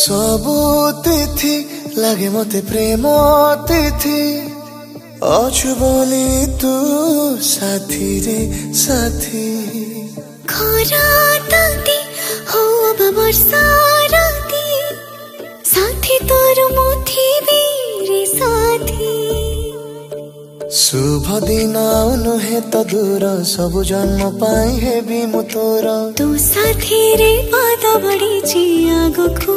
सबु तिथि लागे मते प्रेम तिथि अछु बोली तू साथी रे साथी खरा ताती हो अब वर्षा राती साथी तोर मुठी रे साथी शुभ दिन नुहे तो दूर सबु जन्म पाई हेबी मु तोर तू साथी रे पाद बड़ी ची आगको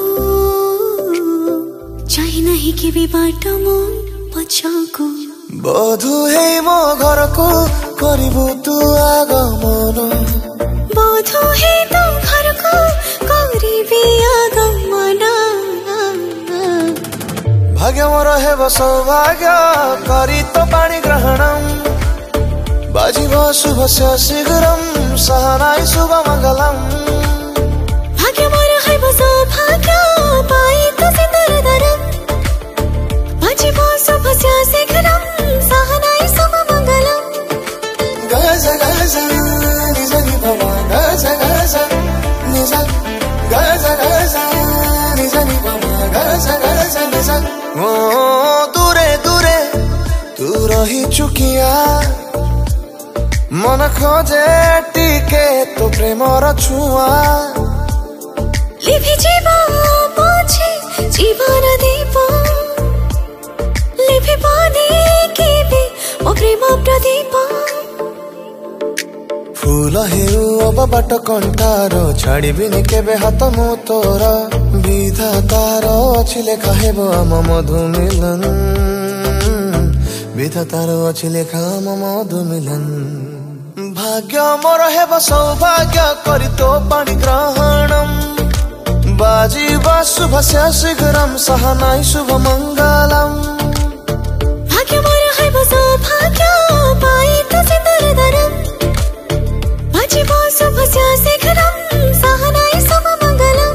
चाहे नहीं कि भी बाट मो पछको बधु हे मो घर को करिबु तू आगमन बधु हे तो घर को करिबी आगमन भाग्य मोर हेब सौभाग्य करी तो पाणी ग्रहणम बाजिब शुभस्य शीघ्रम सहनाई शुभ मंगलम भाग्य मोर हेब सौभाग्य पाई तो सिंदूर धरम बाजिब शुभस्य शीघ्रम सहनाई शुभ मंगलम गज गज निज नि बाबा गज गज निज गज गज निज नि बाबा गज गज निज ओ दूरे दूरे तू रही चुकिया मन खोजे टिके तो प्रेमर छुआ लिभि जीव पछे जीवन दीप लिभि पानी केबे मो प्रेम प्रदीप फूल हेउ अब बाट कंठार छाड़बिनी केबे हाथ मु तोर विधातार अछि लेखा हेबो आम मधु मिलन विधातार अछि लेखा आम मधु मिलन भाग्य मोर हेब सौभाग्य करी तो पाणी ग्रहणम बाजिब शुभस्य शीघ्रम सहनाई शुभ मंगलम भाग्य मोर हेब सौभाग्य पाई तो सिंदूर धरम बाजिब शुभस्य शीघ्रम सहनाई शुभ मंगलम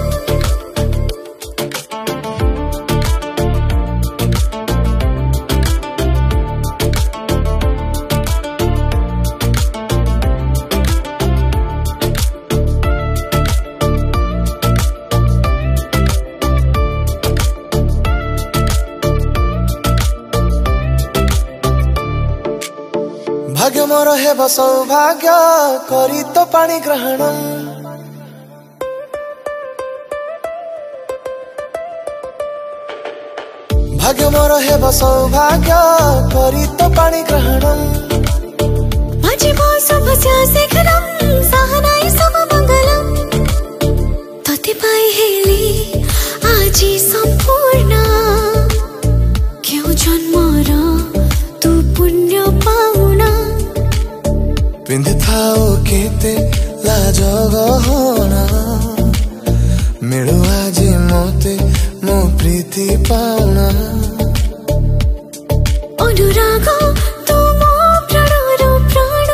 भाग्य मोर हेब सौभाग्य करी तो पाणी ग्रहणम भाग्य मोर हेब सौभाग्य करी तो पाणी ग्रहणम बाजिब शुभस्य शीघ्रम सहनाई शुभ मंगलम तोते पाई हेली आजी संपूर्ण क्यों जन्मर तू पुण्य पाउना पिंधि थाओ केते लाज गहना मिलु आजी मोते मो प्रीति पाउना अनुराग तू मो प्राणर प्राण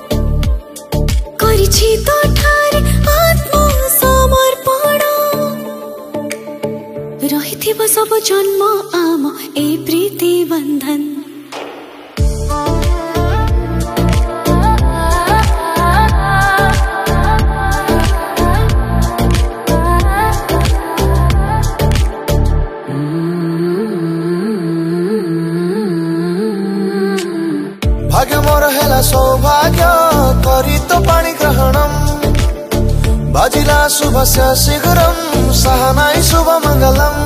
करिछि तो ठारे आत्म समर्पण रहिथिब सब जन्म आम ए प्रीति बंधन भाग्य मोर हेला सौभाग्य करी तो पाणी ग्रहणम बाजिला शुभस्य शीघ्रम सहनाई शुभ मंगलम